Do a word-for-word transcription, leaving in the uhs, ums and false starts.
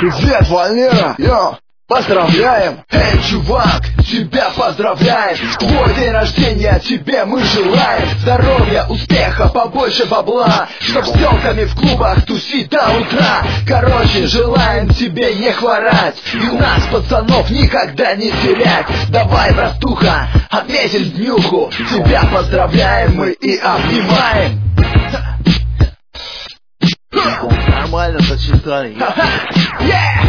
Привет, Валера! Йо! Поздравляем! Эй, чувак, тебя поздравляем! Твой день рождения тебе мы желаем! Здоровья, успеха, побольше бабла, чтоб с телками в клубах тусить до утра. Короче, желаем тебе не хворать и у нас, пацанов, никогда не терять. Давай, братуха, отметим днюху, тебя поздравляем мы и обнимаем. Нормально сочетали. Yeah!